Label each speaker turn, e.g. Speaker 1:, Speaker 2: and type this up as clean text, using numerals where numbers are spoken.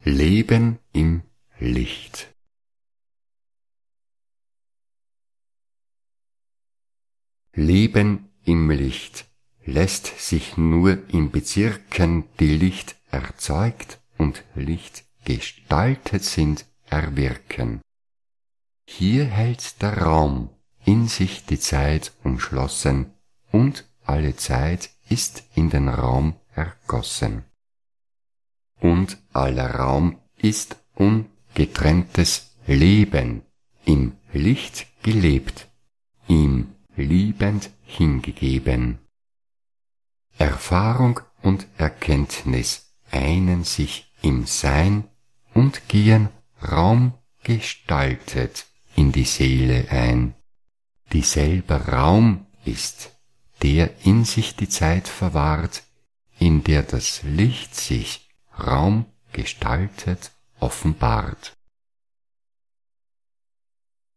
Speaker 1: Leben im Licht. Leben im Licht lässt sich nur in Bezirken, die Licht erzeugt und Licht gestaltet sind, erwirken. Hier hält der Raum in sich die Zeit umschlossen, und alle Zeit ist in den Raum ergossen. Und aller Raum ist ungetrenntes Leben, im Licht gelebt, ihm liebend hingegeben. Erfahrung und Erkenntnis einen sich im Sein und gehen raumgestaltet in die Seele ein, die selber Raum ist, der in sich die Zeit verwahrt, in der das Licht sich Raum gestaltet offenbart.